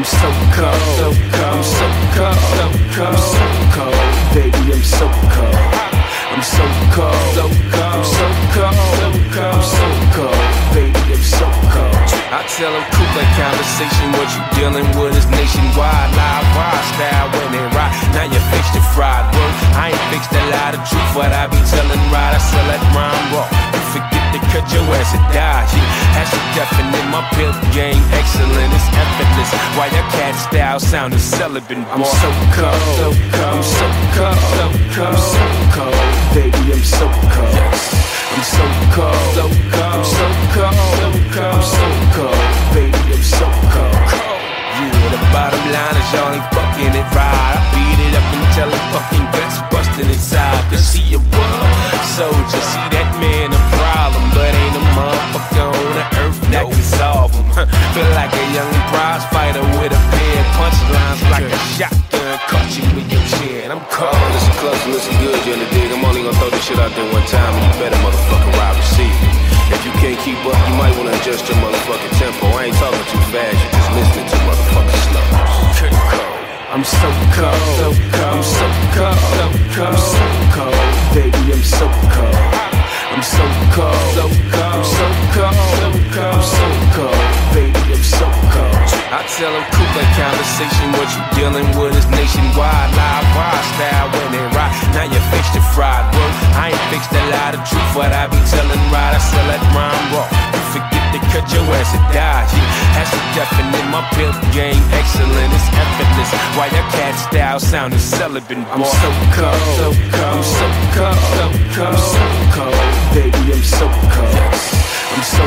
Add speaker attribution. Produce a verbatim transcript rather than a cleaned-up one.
Speaker 1: so cold, so cold, I'm so cold, so cold, I'm so cold, baby, I'm so cold. I'm so cold, so cold, I'm so cold, so cold, I'm so cold, baby, I'm so cold. I tell them cool that conversation, what you dealing with is nationwide, live wire style when they rock. Now you fixed the fried work, I ain't fixed a lot of truth, what I be telling right, I sell that rhyme raw. You forget to cut your ass and die, yeah. That's the definite, my pimp game excellent, it's effortless. Why your cat style sounding celibate, boy. I'm so cold, so cold, I'm so cold, so cold, I'm so cold, baby, I'm so cold. I'm so cold, so cold, I'm so cold, so cold, I'm so cold, baby, I'm so cold. Yeah, the bottom line is y'all ain't fucking it right. I beat it up until the fucking guts busting inside. Cause see a world soldier, see that man a problem, but ain't a motherfucker on the earth that can solve him. Feel like a young prize fighter with a pair of punchlines like a shotgun, caught you with your chin. I'm cold.
Speaker 2: Listen close and listen good, you in the dig. I'm only gonna throw this shit out there one time, and you better motherfucking ride receive it. If you can't keep up, you might wanna adjust your motherfucking tempo. I ain't talking too fast, you just listening too motherfucking slow.
Speaker 1: I'm so cold, so cold, I'm so cold, so cold, I'm so cold, baby, I'm so cold. I'm so cold, so cold, I'm so cold, so cold, I'm so cold, baby, I'm so cold. I tell them cool that conversation, what you dealing with is nationwide, live wire style when they rock. Now you fixed the fried work, I ain't fixed a lot of truth, what I be telling right, I sell that rhyme raw. You forget to cut your ass and die, yeah. That's the definite, my pimp game excellent, it's effortless. Why your cat style sounding celibate, boy. I'm so cold, so cold, I'm so cold, so cold, I'm so cold, baby, I'm so cold. I'm so